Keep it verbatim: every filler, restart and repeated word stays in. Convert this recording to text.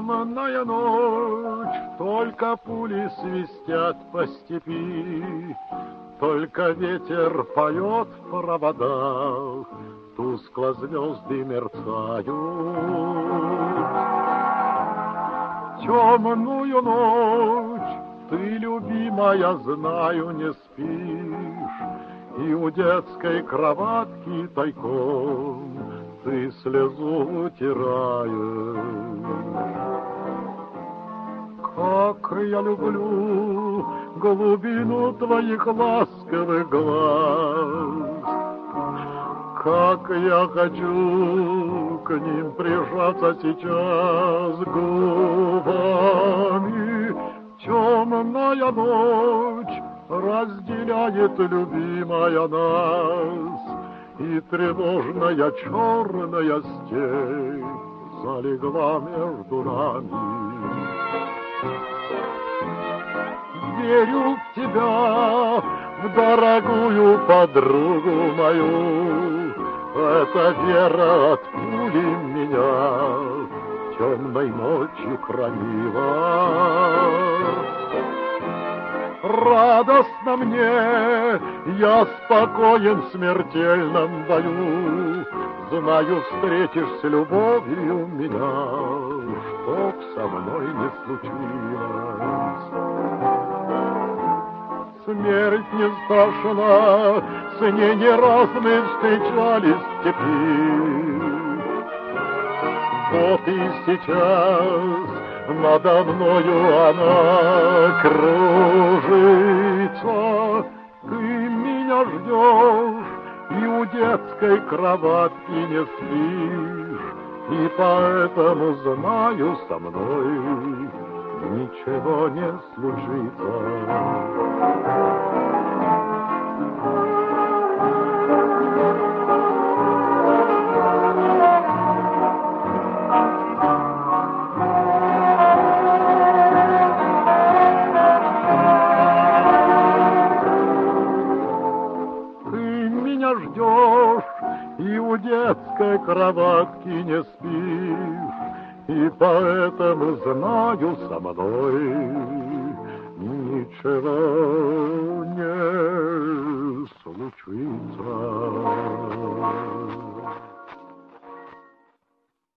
Темная ночь, только пули свистят по степи, только ветер поет в проводах, тускло звезды мерцают. Темную ночь ты, любимая, знаю, не спишь, и у детской кроватки тайком ты слезу утираешь. Как я люблю глубину твоих ласковых глаз, как я хочу к ним прижаться сейчас губами. Темная ночь разделяет, любимая, нас, и тревожная черная степь залегла между нами. Верю в тебя, в дорогую подругу мою, эта вера от пули меня темной ночью хранила. Радостно мне, я спокоен в смертельном бою, знаю, встретишь с любовью меня, чтоб со мной не случилось. Смерть не страшна, с ней не раз мы встречались в степи. Вот и сейчас надо мною она кружится. Ты меня ждешь и у детской кроватки не спишь, и поэтому знаю, со мной ничего не случится. Ждешь и у детской кроватки не спишь, и поэтому знаю, со мной ничего не случится.